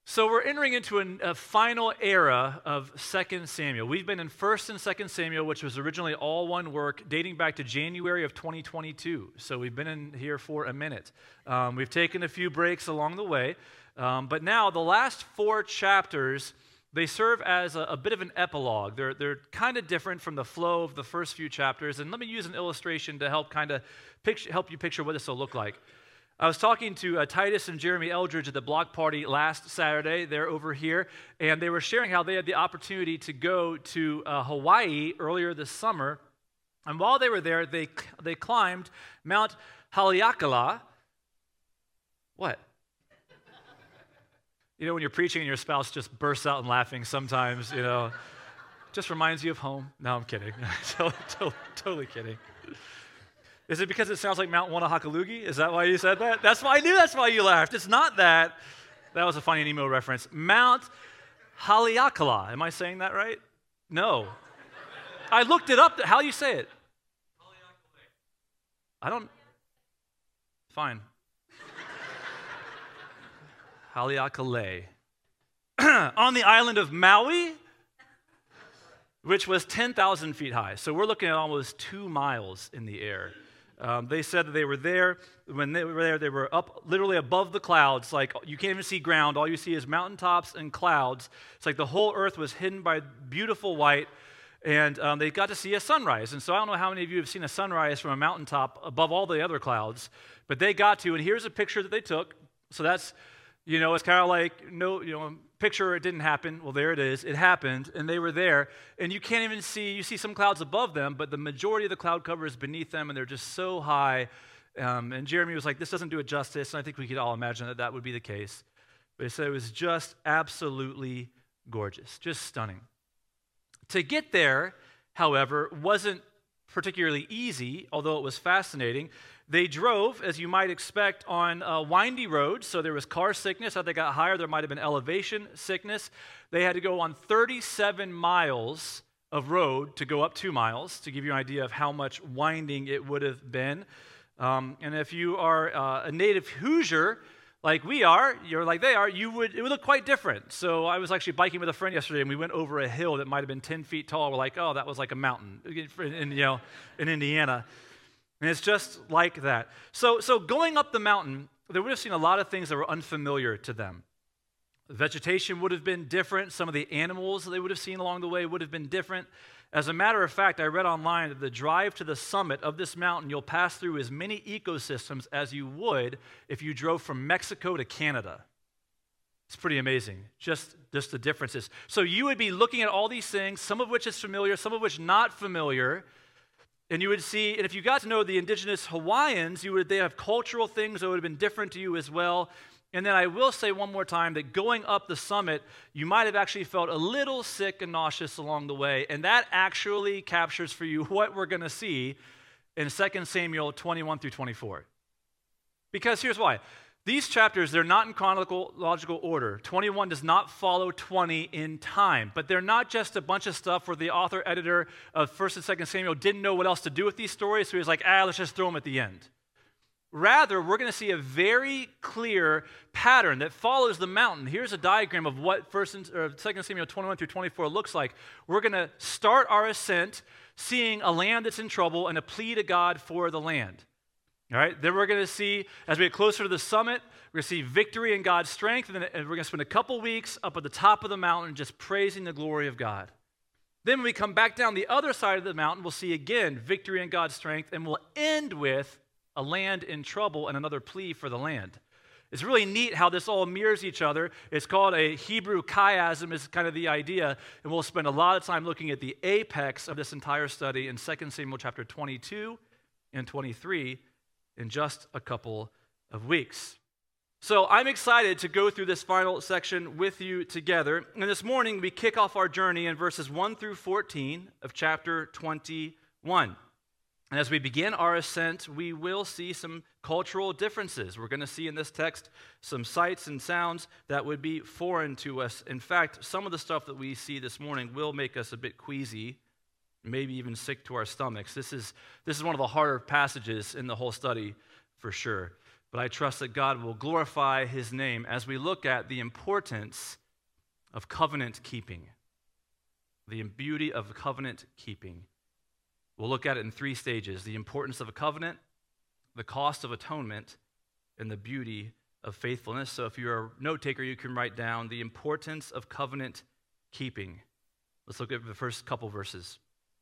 So we're entering into a final era of 2 Samuel. We've been in 1 and 2 Samuel, which was originally all one work, dating back to January of 2022. So we've been in here for a minute. We've taken a few breaks along the way. But now the last 4 chapters, they serve as a bit of an epilogue. They're kind of different from the flow of the first few chapters. And let me use an illustration to help help you picture what this will look like. I was talking to Titus and Jeremy Eldridge at the block party last Saturday. They're over here, and they were sharing how they had the opportunity to go to Hawaii earlier this summer. And while they were there, they climbed Mount Haleakala. What? You know, when you're preaching and your spouse just bursts out in laughing sometimes, just reminds you of home. No, I'm kidding. Totally kidding. Is it because it sounds like Mount Wanahakalugi? Is that why you said that? I knew that's why you laughed. It's not that. That was a funny Nemo reference. Mount Haleakala. Am I saying that right? No. I looked it up. How do you say it? Fine. Haleakala. On the island of Maui, which was 10,000 feet high. So we're looking at almost 2 miles in the air. They said that they were there. When they were there, they were up literally above the clouds. Like, you can't even see ground. All you see is mountaintops and clouds. It's like the whole earth was hidden by beautiful white. And they got to see a sunrise. And so I don't know how many of you have seen a sunrise from a mountaintop above all the other clouds. But they got to, and here's a picture that they took. So that's, it's kind of like, picture it didn't happen. Well, there it is. It happened, and they were there. And you can't even see, you see some clouds above them, but the majority of the cloud cover is beneath them, and they're just so high. And Jeremy was like, this doesn't do it justice, and I think we could all imagine that would be the case. But he said it was just absolutely gorgeous, just stunning. To get there, however, wasn't particularly easy, although it was fascinating. They drove, as you might expect, on windy roads, so there was car sickness. As they got higher, there might have been elevation sickness. They had to go on 37 miles of road to go up 2 miles, to give you an idea of how much winding it would have been. And if you are a native Hoosier, like we are, you're like they are, it would look quite different. So I was actually biking with a friend yesterday, and we went over a hill that might have been 10 feet tall. We're like, oh, that was like a mountain in Indiana. And it's just like that. So going up the mountain, they would have seen a lot of things that were unfamiliar to them. The vegetation would have been different. Some of the animals they would have seen along the way would have been different. As a matter of fact, I read online that the drive to the summit of this mountain, you'll pass through as many ecosystems as you would if you drove from Mexico to Canada. It's pretty amazing, just the differences. So you would be looking at all these things, some of which is familiar, some of which not familiar. And you would see, and if you got to know the indigenous Hawaiians, they have cultural things that would have been different to you as well. And then I will say one more time that going up the summit, you might have actually felt a little sick and nauseous along the way. And that actually captures for you what we're going to see in 2 Samuel 21 through 24. Because here's why. These chapters, they're not in chronological order. 21 does not follow 20 in time, but they're not just a bunch of stuff where the author-editor of 1 and 2 Samuel didn't know what else to do with these stories, so he was like, let's just throw them at the end. Rather, we're going to see a very clear pattern that follows the mountain. Here's a diagram of what 2 Samuel 21 through 24 looks like. We're going to start our ascent seeing a land that's in trouble and a plea to God for the land. All right, then we're going to see, as we get closer to the summit, we're going to see victory in God's strength, and then we're going to spend a couple weeks up at the top of the mountain just praising the glory of God. Then when we come back down the other side of the mountain, we'll see again victory in God's strength, and we'll end with a land in trouble and another plea for the land. It's really neat how this all mirrors each other. It's called a Hebrew chiasm is kind of the idea, and we'll spend a lot of time looking at the apex of this entire study in 2 Samuel chapter 22 and 23, in just a couple of weeks. So I'm excited to go through this final section with you together. And this morning we kick off our journey in verses 1 through 14 of chapter 21. And as we begin our ascent, we will see some cultural differences. We're going to see in this text some sights and sounds that would be foreign to us. In fact, some of the stuff that we see this morning will make us a bit queasy, maybe even sick to our stomachs. This is one of the harder passages in the whole study for sure. but I trust that God will glorify his name as we look at the importance of covenant keeping, the beauty of covenant keeping. We'll look at it in 3 stages: the importance of a covenant, the cost of atonement, and the beauty of faithfulness. So if you're a note taker, you can write down the importance of covenant keeping. Let's look at the first couple verses.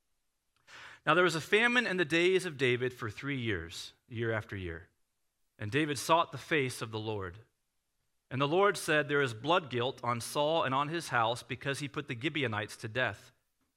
Now there was a famine in the days of David for 3 years, year after year. And David sought the face of the Lord. And the Lord said, there is blood guilt on Saul and on his house because he put the Gibeonites to death.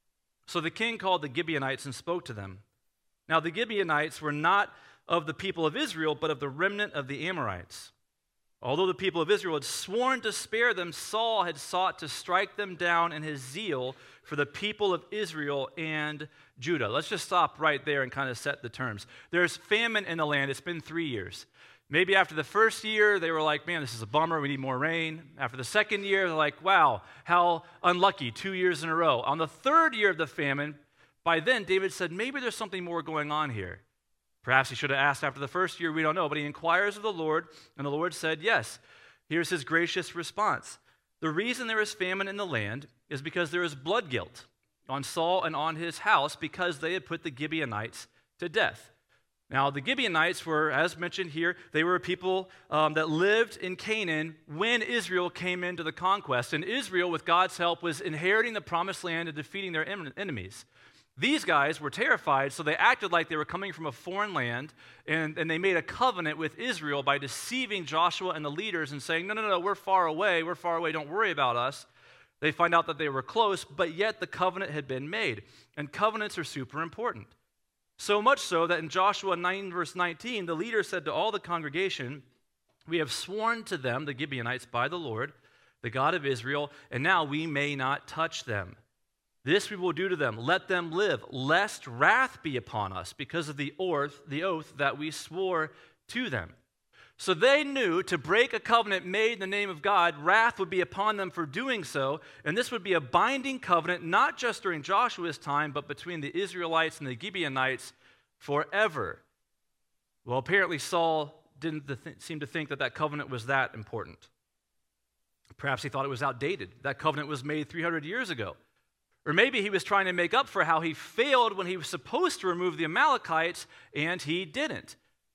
So the king called the Gibeonites and spoke to them. Now the Gibeonites were not of the people of Israel, but of the remnant of the Amorites. Although the people of Israel had sworn to spare them, Saul had sought to strike them down in his zeal for the people of Israel and Judah. Let's just stop right there and kind of set the terms. There's famine in the land. It's been 3 years. Maybe after the first year, they were like, man, this is a bummer. We need more rain. After the second year, they're like, wow, how unlucky, 2 years in a row. On the third year of the famine, by then, David said, maybe there's something more going on here. Perhaps he should have asked after the first year, we don't know, but he inquires of the Lord, and the Lord said, yes. Here's his gracious response. The reason there is famine in the land is because there is blood guilt on Saul and on his house because they had put the Gibeonites to death. Now, the Gibeonites were, as mentioned here, they were a people that lived in Canaan when Israel came into the conquest, and Israel, with God's help, was inheriting the promised land and defeating their enemies. These guys were terrified, so they acted like they were coming from a foreign land, and they made a covenant with Israel by deceiving Joshua and the leaders and saying, no, we're far away, don't worry about us. They find out that they were close, but yet the covenant had been made, and covenants are super important. So much so that in Joshua 9, verse 19, the leader said to all the congregation, we have sworn to them, the Gibeonites, by the Lord, the God of Israel, and now we may not touch them. This we will do to them. Let them live, lest wrath be upon us because of the oath that we swore to them. So they knew to break a covenant made in the name of God, wrath would be upon them for doing so, and this would be a binding covenant, not just during Joshua's time, but between the Israelites and the Gibeonites forever. Well, apparently Saul didn't seem to think that covenant was that important. Perhaps he thought it was outdated. That covenant was made 300 years ago. Or maybe he was trying to make up for how he failed when he was supposed to remove the Amalekites, and he didn't.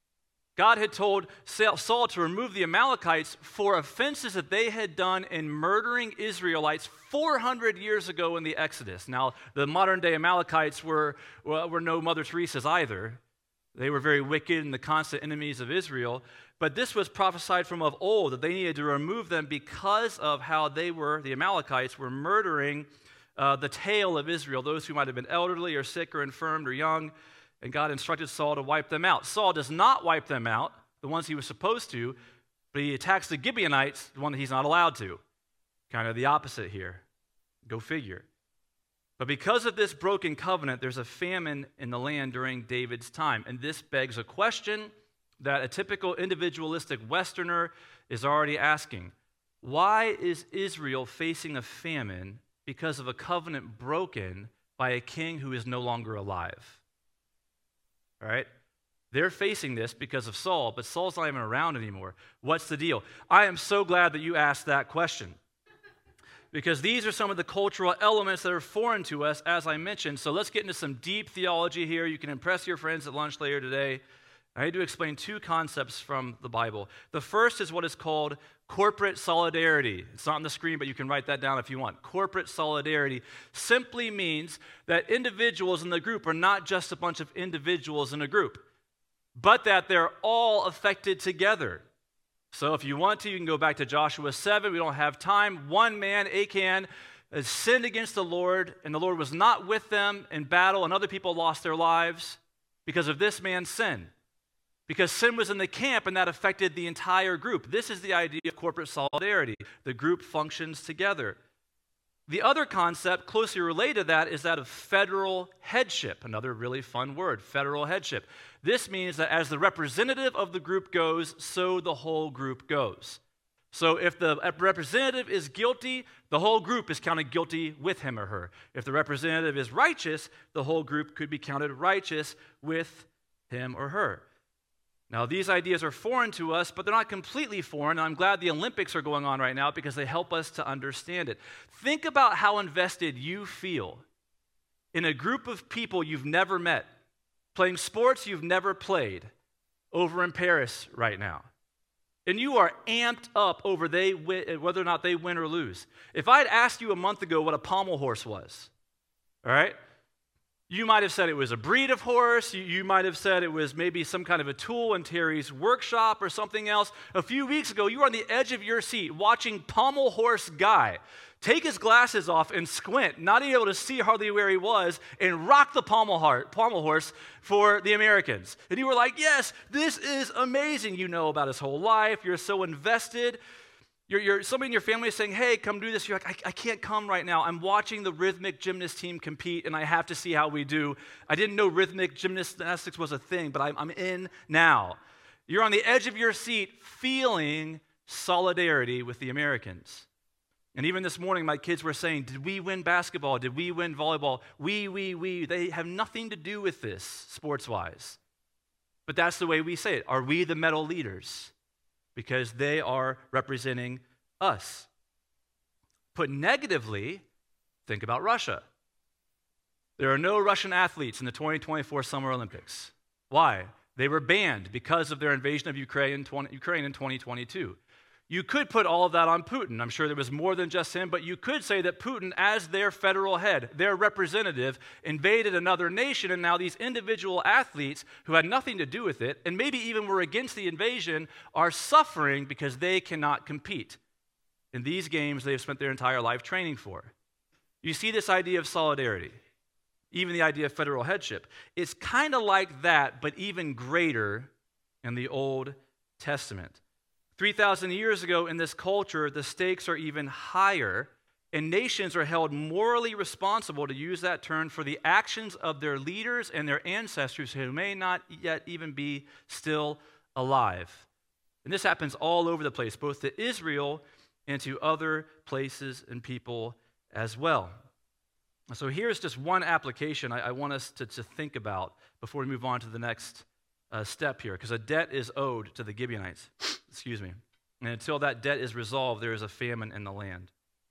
God had told Saul to remove the Amalekites for offenses that they had done in murdering Israelites 400 years ago in the Exodus. Now, the modern-day Amalekites were no Mother Teresa's either. They were very wicked and the constant enemies of Israel. But this was prophesied from of old, that they needed to remove them because of how the Amalekites were murdering the tail of Israel, those who might have been elderly or sick or infirmed or young. And God instructed Saul to wipe them out. Saul does not wipe them out, the ones he was supposed to, but he attacks the Gibeonites, the one that he's not allowed to. Kind of the opposite here. Go figure. But because of this broken covenant, there's a famine in the land during David's time. And this begs a question that a typical individualistic Westerner is already asking. Why is Israel facing a famine because of a covenant broken by a king who is no longer alive? All right? They're facing this because of Saul, but Saul's not even around anymore. What's the deal? I am so glad that you asked that question, because these are some of the cultural elements that are foreign to us, as I mentioned. So let's get into some deep theology here. You can impress your friends at lunch later today. I need to explain 2 concepts from the Bible. The first is what is called corporate solidarity. It's not on the screen, but you can write that down if you want. Corporate solidarity simply means that individuals in the group are not just a bunch of individuals in a group, but that they're all affected together. So if you want to, you can go back to Joshua 7. We don't have time. One man, Achan, sinned against the Lord, and the Lord was not with them in battle, and other people lost their lives because of this man's sin. Because sin was in the camp, and that affected the entire group. This is the idea of corporate solidarity. The group functions together. The other concept closely related to that is that of federal headship, another really fun word, federal headship. This means that as the representative of the group goes, so the whole group goes. So if the representative is guilty, the whole group is counted guilty with him or her. If the representative is righteous, the whole group could be counted righteous with him or her. Now, these ideas are foreign to us, but they're not completely foreign. I'm glad the Olympics are going on right now because they help us to understand it. Think about how invested you feel in a group of people you've never met, playing sports you've never played, over in Paris right now. And you are amped up over whether or not they win or lose. If I'd asked you a month ago what a pommel horse was, all right, you might have said it was a breed of horse. You might have said it was maybe some kind of a tool in Terry's workshop or something else. A few weeks ago, you were on the edge of your seat watching Pommel Horse Guy take his glasses off and squint, not able to see hardly where he was, and rock the pommel horse for the Americans. And you were like, yes, this is amazing. You know about his whole life. You're so invested. Somebody in your family is saying, hey, come do this. You're like, I can't come right now. I'm watching the rhythmic gymnast team compete, and I have to see how we do. I didn't know rhythmic gymnastics was a thing, but I'm in now. You're on the edge of your seat feeling solidarity with the Americans. And even this morning, my kids were saying, did we win basketball? Did we win volleyball? We. They have nothing to do with this sports-wise. But that's the way we say it. Are we the medal leaders? Because they are representing us. Put negatively, think about Russia. There are no Russian athletes in the 2024 Summer Olympics. Why? They were banned because of their invasion of Ukraine in 2022. You could put all of that on Putin. I'm sure there was more than just him, but you could say that Putin, as their federal head, their representative, invaded another nation, and now these individual athletes who had nothing to do with it, and maybe even were against the invasion, are suffering because they cannot compete in these games they have spent their entire life training for. You see this idea of solidarity, even the idea of federal headship. It's kind of like that, but even greater in the Old Testament. 3,000 years ago in this culture, the stakes are even higher, and nations are held morally responsible, to use that term, for the actions of their leaders and their ancestors who may not yet even be still alive. And this happens all over the place, both to Israel and to other places and people as well. So here's just one application I want us to think about before we move on to the next step here, because a debt is owed to the Gibeonites. Excuse me. And until that debt is resolved, there is a famine in the land.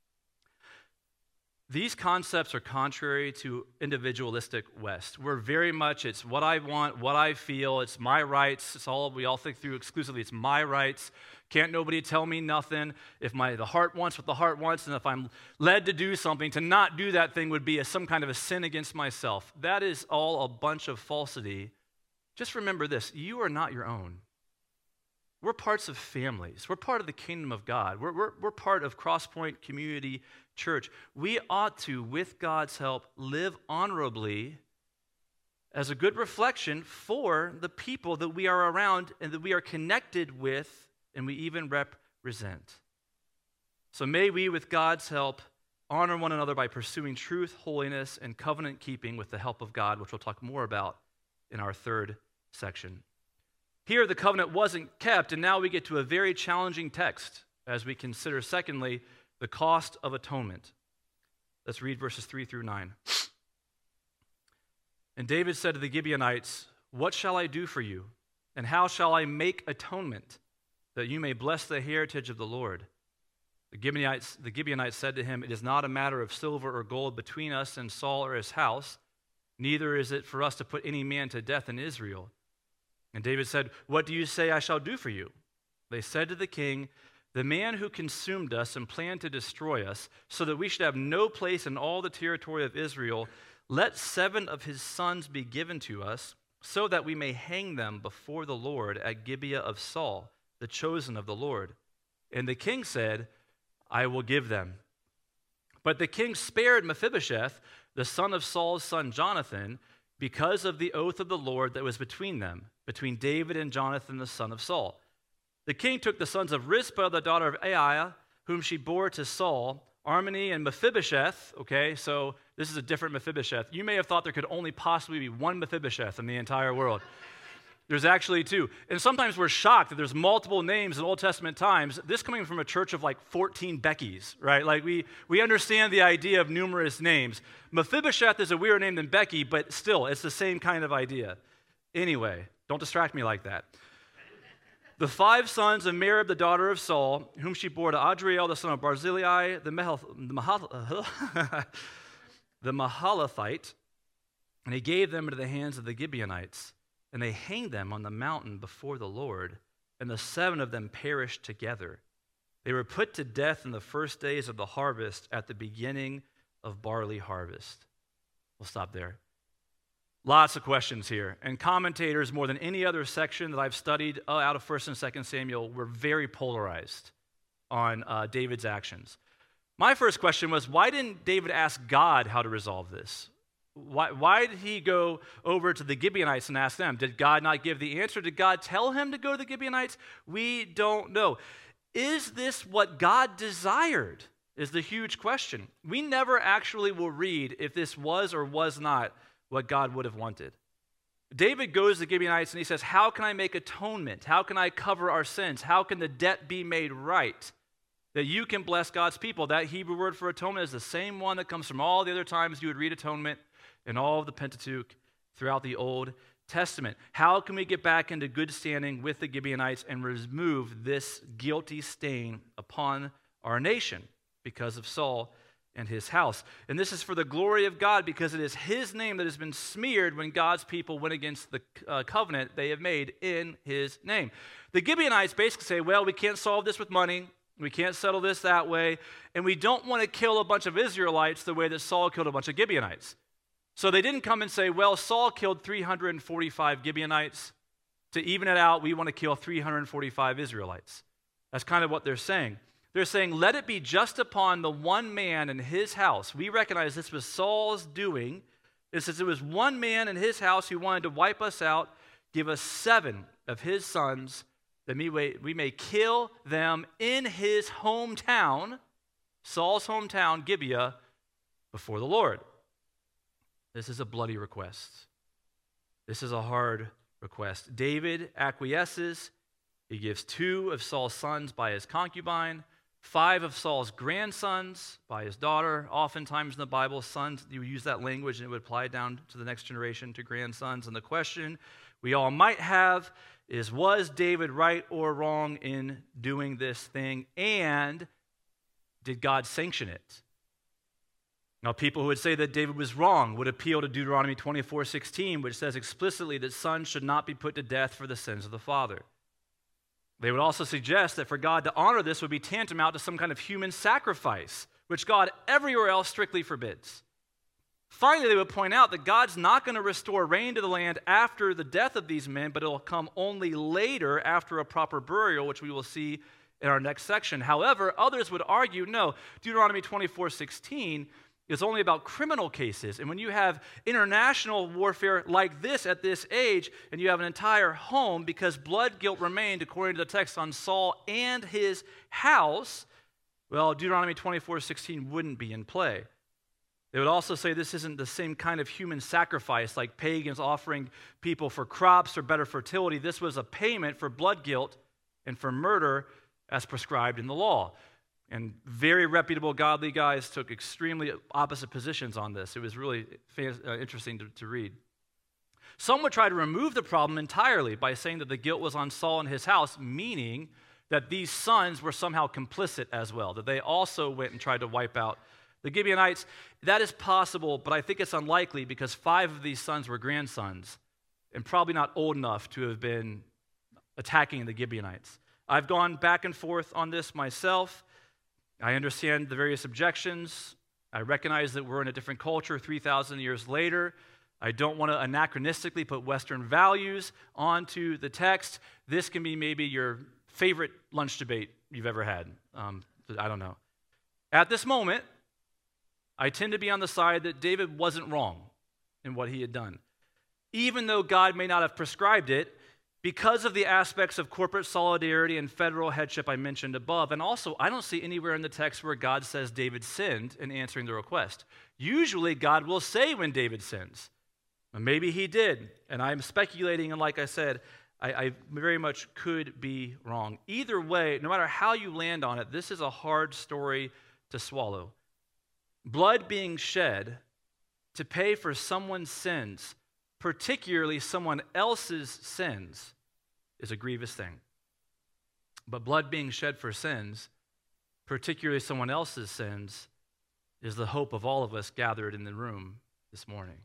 These concepts are contrary to individualistic West. We're very much, it's what I want, what I feel, it's my rights. We all think through exclusively, it's my rights. Can't nobody tell me nothing. If the heart wants what the heart wants, and if I'm led to do something, to not do that thing would be some kind of a sin against myself. That is all a bunch of falsity. Just remember this, you are not your own. We're parts of families. We're part of the kingdom of God. We're part of Crosspoint Community Church. We ought to, with God's help, live honorably as a good reflection for the people that we are around and that we are connected with and we even represent. So may we, with God's help, honor one another by pursuing truth, holiness, and covenant keeping with the help of God, which we'll talk more about in our third section. Here, the covenant wasn't kept, and now we get to a very challenging text as we consider, secondly, the cost of atonement. Let's read verses 3 through 9. And David said to the Gibeonites, "What shall I do for you, and how shall I make atonement, that you may bless the heritage of the Lord?" The Gibeonites said to him, "It is not a matter of silver or gold between us and Saul or his house, neither is it for us to put any man to death in Israel." And David said, "What do you say I shall do for you?" They said to the king, "The man who consumed us and planned to destroy us, so that we should have no place in all the territory of Israel, let 7 of his sons be given to us, so that we may hang them before the Lord at Gibeah of Saul, the chosen of the Lord." And the king said, "I will give them." But the king spared Mephibosheth, the son of Saul's son Jonathan, because of the oath of the Lord that was between them, between David and Jonathan, the son of Saul. The king took the sons of Rizpah, the daughter of Aiah, whom she bore to Saul, Armoni and Mephibosheth. Okay, so this is a different Mephibosheth. You may have thought there could only possibly be one Mephibosheth in the entire world. There's actually 2. And sometimes we're shocked that there's multiple names in Old Testament times. This coming from a church of like 14 Beckys, right? Like we understand the idea of numerous names. Mephibosheth is a weirder name than Becky, but still, it's the same kind of idea. Anyway, don't distract me like that. The 5 sons of Merib, the daughter of Saul, whom she bore to Adriel, the son of Barzillai, the Mahalathite, and he gave them into the hands of the Gibeonites, and they hanged them on the mountain before the Lord, and the 7 of them perished together. They were put to death in the first days of the harvest at the beginning of barley harvest. We'll stop there. Lots of questions here. And commentators, more than any other section that I've studied out of 1st and 2nd Samuel, were very polarized on David's actions. My first question was, why didn't David ask God how to resolve this? Why did he go over to the Gibeonites and ask them? Did God not give the answer? Did God tell him to go to the Gibeonites? We don't know. Is this what God desired? Is the huge question. We never actually will read if this was or was not what God would have wanted. David goes to the Gibeonites and he says, how can I make atonement? How can I cover our sins? How can the debt be made right? That you can bless God's people. That Hebrew word for atonement is the same one that comes from all the other times you would read atonement in all of the Pentateuch throughout the Old Testament. How can we get back into good standing with the Gibeonites and remove this guilty stain upon our nation because of Saul and his house? And this is for the glory of God, because it is his name that has been smeared when God's people went against the covenant they have made in his name. The Gibeonites basically say, well, we can't solve this with money. We can't settle this that way. And we don't want to kill a bunch of Israelites the way that Saul killed a bunch of Gibeonites. So they didn't come and say, well, Saul killed 345 Gibeonites. To even it out, we want to kill 345 Israelites. That's kind of what they're saying. They're saying, let it be just upon the one man in his house. We recognize this was Saul's doing. It says it was one man in his house who wanted to wipe us out. Give us 7 of his sons, that we may kill them in his hometown, Saul's hometown, Gibeah, before the Lord. This is a bloody request. This is a hard request. David acquiesces. He gives 2 of Saul's sons by his concubine, 5 of Saul's grandsons by his daughter. Oftentimes in the Bible, sons, you use that language and it would apply down to the next generation, to grandsons. And the question we all might have is, was David right or wrong in doing this thing? And did God sanction it? Now, people who would say that David was wrong would appeal to Deuteronomy 24:16, which says explicitly that sons should not be put to death for the sins of the father. They would also suggest that for God to honor this would be tantamount to some kind of human sacrifice, which God everywhere else strictly forbids. Finally, they would point out that God's not going to restore rain to the land after the death of these men, but it will come only later after a proper burial, which we will see in our next section. However, others would argue, no, Deuteronomy 24:16 is only about criminal cases. And when you have international warfare like this at this age, and you have an entire home, because blood guilt remained, according to the text, on Saul and his house, well, Deuteronomy 24:16 wouldn't be in play. They would also say this isn't the same kind of human sacrifice like pagans offering people for crops or better fertility. This was a payment for blood guilt and for murder as prescribed in the law. And very reputable, godly guys took extremely opposite positions on this. It was really interesting to read. Some would try to remove the problem entirely by saying that the guilt was on Saul and his house, meaning that these sons were somehow complicit as well, that they also went and tried to wipe out the Gibeonites. That is possible, but I think it's unlikely because 5 of these sons were grandsons and probably not old enough to have been attacking the Gibeonites. I've gone back and forth on this myself. I understand the various objections. I recognize that we're in a different culture 3,000 years later. I don't want to anachronistically put Western values onto the text. This can be maybe your favorite lunch debate you've ever had. I don't know. At this moment, I tend to be on the side that David wasn't wrong in what he had done. Even though God may not have prescribed it, because of the aspects of corporate solidarity and federal headship I mentioned above. And also, I don't see anywhere in the text where God says David sinned in answering the request. Usually, God will say when David sins. Maybe he did, and I'm speculating, and like I said, I very much could be wrong. Either way, no matter how you land on it, this is a hard story to swallow. Blood being shed to pay for someone's sins, particularly someone else's sins, is a grievous thing. But blood being shed for sins, particularly someone else's sins, is the hope of all of us gathered in the room this morning.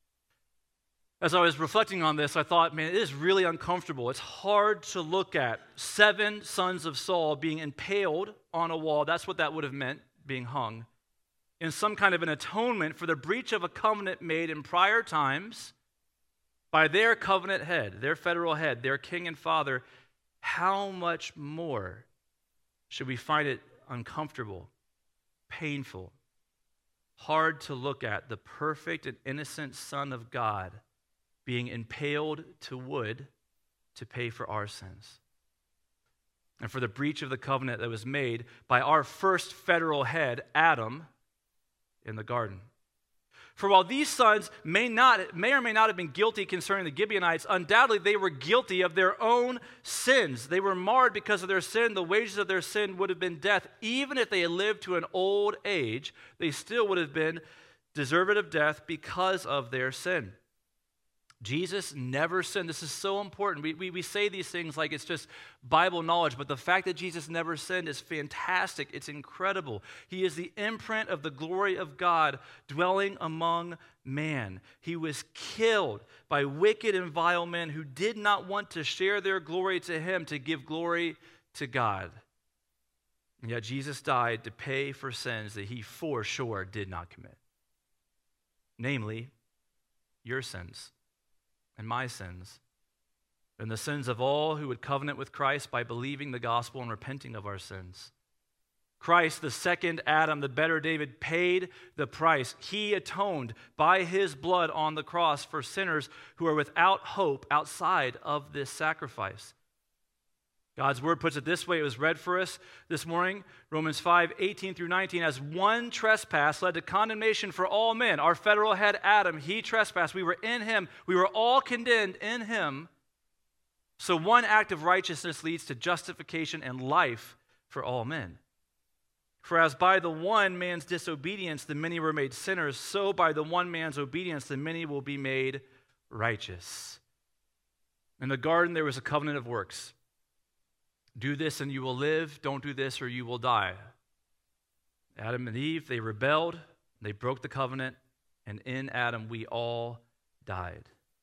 As I was reflecting on this, I thought, man, it is really uncomfortable. It's hard to look at 7 sons of Saul being impaled on a wall. That's what that would have meant, being hung, in some kind of an atonement for the breach of a covenant made in prior times by their covenant head, their federal head, their king and father. How much more should we find it uncomfortable, painful, hard to look at the perfect and innocent Son of God being impaled to wood to pay for our sins and for the breach of the covenant that was made by our first federal head, Adam, in the garden. For while these sons may or may not have been guilty concerning the Gibeonites, undoubtedly they were guilty of their own sins. They were marred because of their sin. The wages of their sin would have been death. Even if they had lived to an old age, they still would have been deserved of death because of their sin. Jesus never sinned. This is so important. We say these things like it's just Bible knowledge, but the fact that Jesus never sinned is fantastic. It's incredible. He is the imprint of the glory of God dwelling among man. He was killed by wicked and vile men who did not want to share their glory to him, to give glory to God. And yet Jesus died to pay for sins that he for sure did not commit. Namely, your sins and my sins, and the sins of all who would covenant with Christ by believing the gospel and repenting of our sins. Christ, the second Adam, the better David, paid the price. He atoned by his blood on the cross for sinners who are without hope outside of this sacrifice. God's word puts it this way. It was read for us this morning, Romans 5:18 through 19. As one trespass led to condemnation for all men, our federal head Adam, he trespassed. We were in him. We were all condemned in him. So one act of righteousness leads to justification and life for all men. For as by the one man's disobedience the many were made sinners, so by the one man's obedience the many will be made righteous. In the garden there was a covenant of works. Do this and you will live. Don't do this or you will die. Adam and Eve, they rebelled. They broke the covenant. And in Adam, we all died.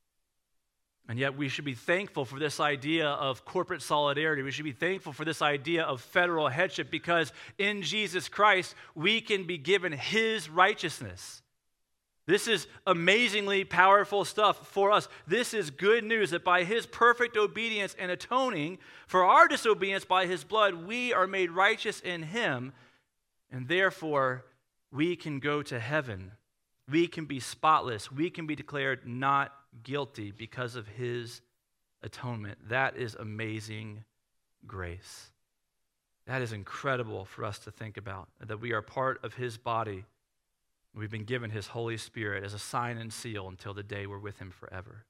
And yet we should be thankful for this idea of corporate solidarity. We should be thankful for this idea of federal headship because in Jesus Christ, we can be given his righteousness. This is amazingly powerful stuff for us. This is good news that by his perfect obedience and atoning for our disobedience by his blood, we are made righteous in him, and therefore we can go to heaven. We can be spotless. We can be declared not guilty because of his atonement. That is amazing grace. That is incredible for us to think about, that we are part of his body. We've been given his Holy Spirit as a sign and seal until the day we're with him forever.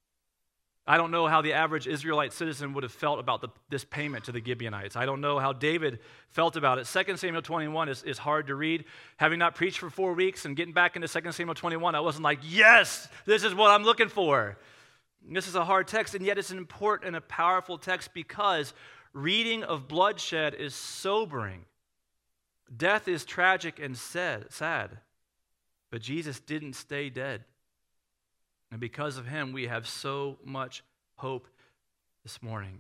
I don't know how the average Israelite citizen would have felt about this payment to the Gibeonites. I don't know how David felt about it. 2 Samuel 21 is hard to read. Having not preached for 4 weeks and getting back into 2 Samuel 21, I wasn't like, yes, this is what I'm looking for. This is a hard text, and yet it's an important and a powerful text because reading of bloodshed is sobering. Death is tragic and sad. But Jesus didn't stay dead. And because of him, we have so much hope this morning.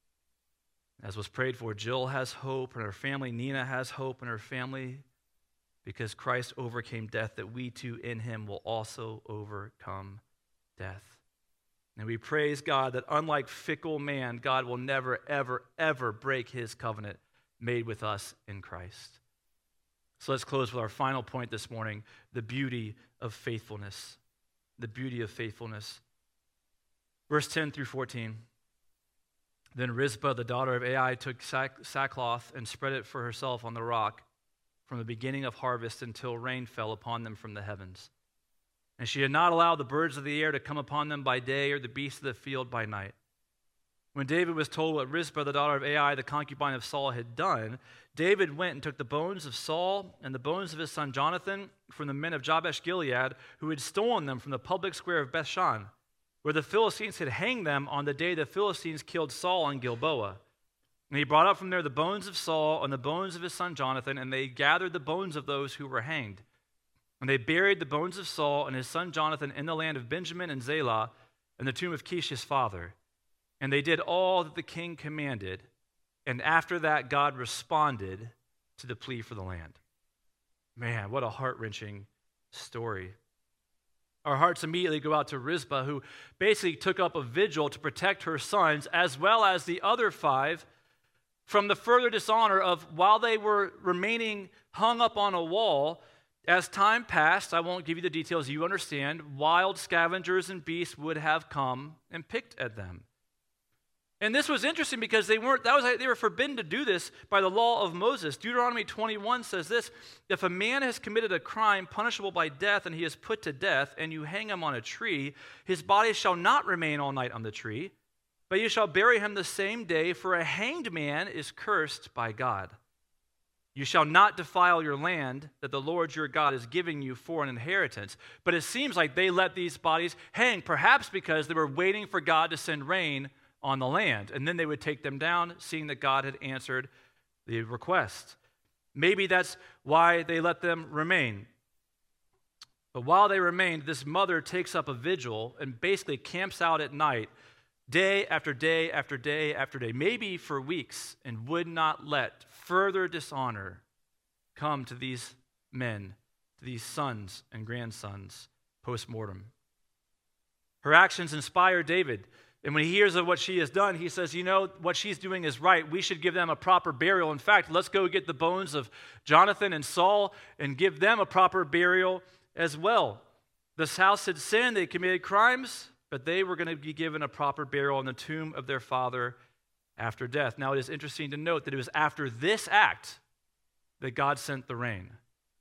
As was prayed for, Jill has hope in her family. Nina has hope in her family because Christ overcame death, that we too in him will also overcome death. And we praise God that unlike fickle man, God will never, ever, ever break his covenant made with us in Christ. So let's close with our final point this morning, the beauty of faithfulness. The beauty of faithfulness. Verse 10 through 14. Then Rizpah, the daughter of Ai, took sackcloth and spread it for herself on the rock from the beginning of harvest until rain fell upon them from the heavens. And she had not allowed the birds of the air to come upon them by day or the beasts of the field by night. When David was told what Rizpah, the daughter of Ai, the concubine of Saul, had done, David went and took the bones of Saul and the bones of his son Jonathan from the men of Jabesh Gilead, who had stolen them from the public square of Bethshan, where the Philistines had hanged them on the day the Philistines killed Saul in Gilboa. And he brought up from there the bones of Saul and the bones of his son Jonathan, and they gathered the bones of those who were hanged. And they buried the bones of Saul and his son Jonathan in the land of Benjamin and Zelah, in the tomb of Kish his father. And they did all that the king commanded. And after that, God responded to the plea for the land. Man, what a heart-wrenching story. Our hearts immediately go out to Rizpah, who basically took up a vigil to protect her sons, as well as the other 5, from the further dishonor of while they were remaining hung up on a wall. As time passed, I won't give you the details, you understand, wild scavengers and beasts would have come and picked at them. And this was interesting because they were forbidden to do this by the law of Moses. Deuteronomy 21 says this: if a man has committed a crime punishable by death and he is put to death, and you hang him on a tree, his body shall not remain all night on the tree, but you shall bury him the same day, for a hanged man is cursed by God. You shall not defile your land that the Lord your God is giving you for an inheritance. But it seems like they let these bodies hang, perhaps because they were waiting for God to send rain on the land, and then they would take them down, seeing that God had answered the request. Maybe that's why they let them remain. But while they remained, this mother takes up a vigil and basically camps out at night, day after day after day after day, maybe for weeks, and would not let further dishonor come to these men, to these sons and grandsons post-mortem. Her actions inspire David. And when he hears of what she has done, he says, you know, what she's doing is right. We should give them a proper burial. In fact, let's go get the bones of Jonathan and Saul and give them a proper burial as well. This house had sinned, they committed crimes, but they were going to be given a proper burial in the tomb of their father after death. Now, it is interesting to note that it was after this act that God sent the rain.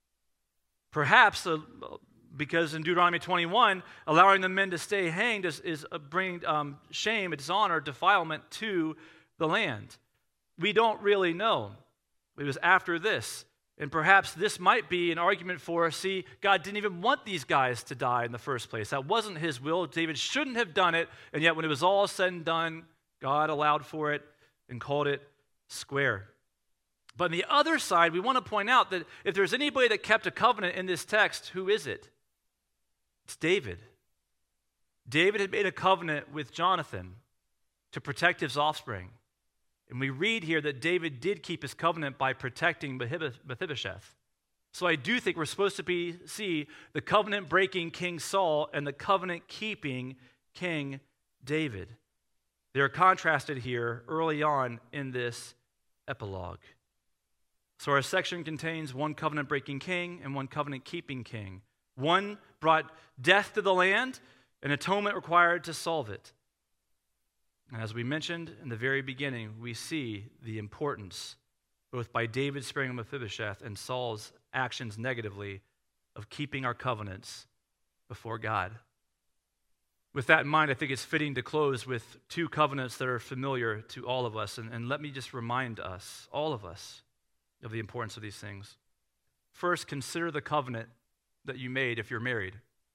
Perhaps because in Deuteronomy 21, allowing the men to stay hanged is bringing shame, dishonor, defilement to the land. We don't really know. It was after this. And perhaps this might be an argument for, see, God didn't even want these guys to die in the first place. That wasn't his will. David shouldn't have done it. And yet when it was all said and done, God allowed for it and called it square. But on the other side, we want to point out that if there's anybody that kept a covenant in this text, who is it? It's David. David had made a covenant with Jonathan to protect his offspring. And we read here that David did keep his covenant by protecting Mephibosheth. So I do think we're supposed to see the covenant-breaking King Saul and the covenant-keeping King David. They are contrasted here early on in this epilogue. So our section contains one covenant-breaking king and one covenant-keeping king. One brought death to the land, and atonement required to solve it. And as we mentioned in the very beginning, we see the importance, both by David sparing Mephibosheth and Saul's actions negatively, of keeping our covenants before God. With that in mind, I think it's fitting to close with 2 covenants that are familiar to all of us. And let me just remind us, all of us, of the importance of these things. First, consider the covenant that you made if you're married.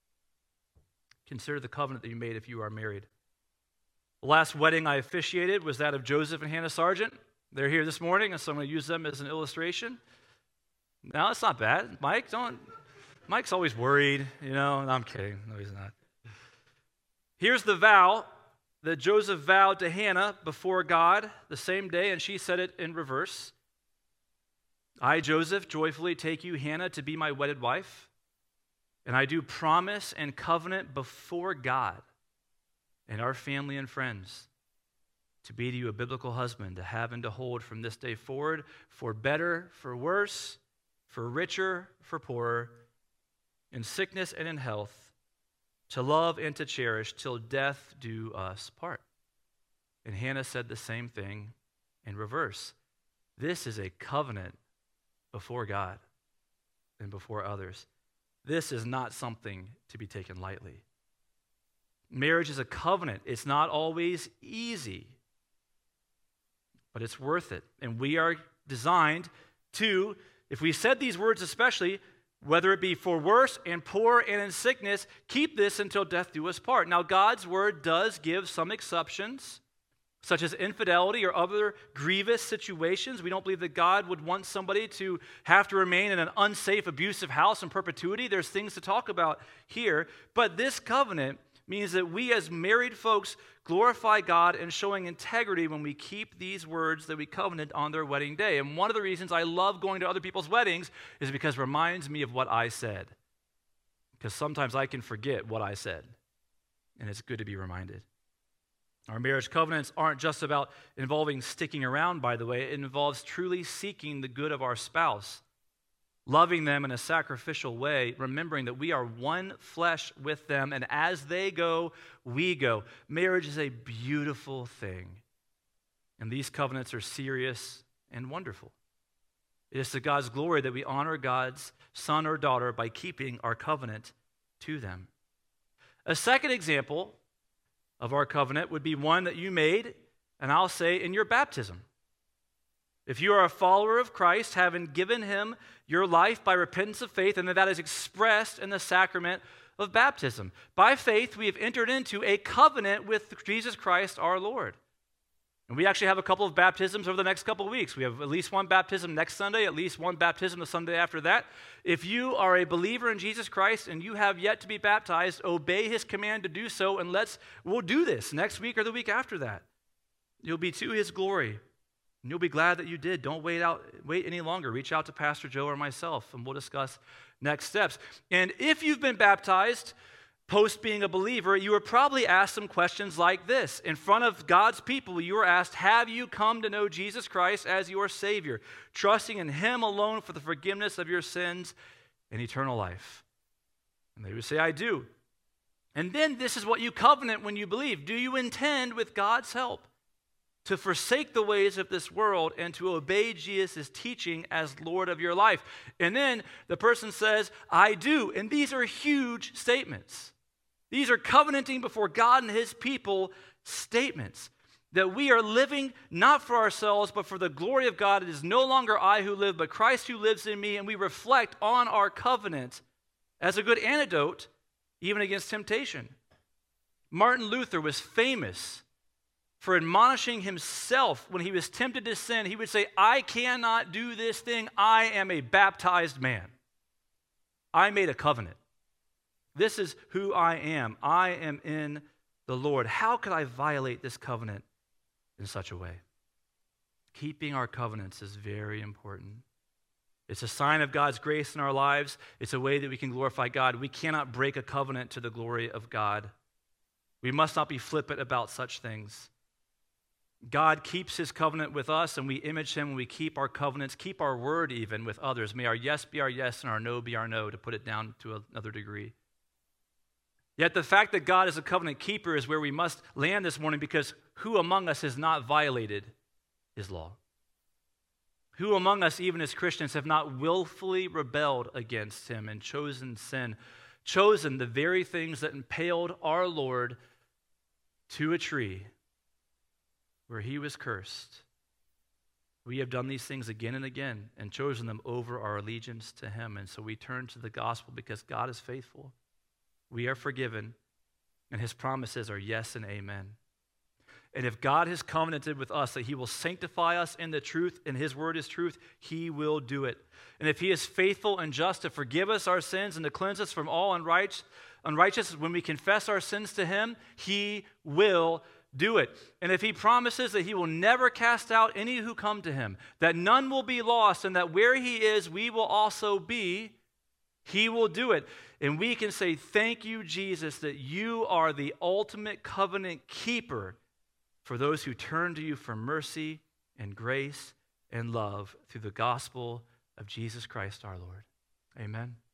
Consider the covenant that you made if you are married. The last wedding I officiated was that of Joseph and Hannah Sargent. They're here this morning, and so I'm going to use them as an illustration. No, it's not bad. Mike's always worried, you know. No, I'm kidding. No, he's not. Here's the vow that Joseph vowed to Hannah before God the same day, and she said it in reverse. I, Joseph, joyfully take you, Hannah, to be my wedded wife, and I do promise and covenant before God and our family and friends to be to you a biblical husband, to have and to hold from this day forward, for better, for worse, for richer, for poorer, in sickness and in health, to love and to cherish till death do us part. And Hannah said the same thing in reverse. This is a covenant before God and before others. This is not something to be taken lightly. Marriage is a covenant. It's not always easy, but it's worth it. And we are designed to, if we said these words especially, whether it be for worse and poor and in sickness, keep this until death do us part. Now, God's word does give some exceptions such as infidelity or other grievous situations. We don't believe that God would want somebody to have to remain in an unsafe, abusive house in perpetuity. There's things to talk about here. But this covenant means that we as married folks glorify God in showing integrity when we keep these words that we covenant on their wedding day. And one of the reasons I love going to other people's weddings is because it reminds me of what I said. Because sometimes I can forget what I said, and it's good to be reminded. Our marriage covenants aren't just about involving sticking around, by the way. It involves truly seeking the good of our spouse, loving them in a sacrificial way, remembering that we are one flesh with them, and as they go, we go. Marriage is a beautiful thing, and these covenants are serious and wonderful. It is to God's glory that we honor God's son or daughter by keeping our covenant to them. A second example of our covenant would be one that you made, and I'll say, in your baptism. If you are a follower of Christ, having given him your life by repentance of faith, and that is expressed in the sacrament of baptism. By faith, we have entered into a covenant with Jesus Christ our Lord. And we actually have a couple of baptisms over the next couple of weeks. We have at least one baptism next Sunday, at least one baptism the Sunday after that. If you are a believer in Jesus Christ and you have yet to be baptized, obey his command to do so, and we'll do this next week or the week after that. You'll be to his glory, and you'll be glad that you did. Don't wait any longer. Reach out to Pastor Joe or myself, and we'll discuss next steps. And if you've been baptized post being a believer, you were probably asked some questions like this. In front of God's people, you were asked, have you come to know Jesus Christ as your Savior, trusting in him alone for the forgiveness of your sins and eternal life? And they would say, I do. And then this is what you covenant when you believe. Do you intend, with God's help, to forsake the ways of this world and to obey Jesus' teaching as Lord of your life? And then the person says, I do. And these are huge statements. These are covenanting before God and his people statements. That we are living not for ourselves, but for the glory of God. It is no longer I who live, but Christ who lives in me. And we reflect on our covenant as a good antidote, even against temptation. Martin Luther was famous for admonishing himself when he was tempted to sin. He would say, I cannot do this thing. I am a baptized man. I made a covenant. This is who I am. I am in the Lord. How could I violate this covenant in such a way? Keeping our covenants is very important. It's a sign of God's grace in our lives. It's a way that we can glorify God. We cannot break a covenant to the glory of God. We must not be flippant about such things. God keeps his covenant with us, and we image him when we keep our covenants, keep our word even with others. May our yes be our yes and our no be our no, to put it down to another degree. Yet the fact that God is a covenant keeper is where we must land this morning, because who among us has not violated his law? Who among us, even as Christians, have not willfully rebelled against him and chosen sin, chosen the very things that impaled our Lord to a tree where he was cursed? We have done these things again and again and chosen them over our allegiance to him. And so we turn to the gospel because God is faithful. We are forgiven, and his promises are yes and amen. And if God has covenanted with us that he will sanctify us in the truth, and his word is truth, he will do it. And if he is faithful and just to forgive us our sins and to cleanse us from all unrighteousness when we confess our sins to him, he will do it. And if he promises that he will never cast out any who come to him, that none will be lost, and that where he is, we will also be, he will do it. And we can say, thank you, Jesus, that you are the ultimate covenant keeper for those who turn to you for mercy and grace and love through the gospel of Jesus Christ our Lord. Amen.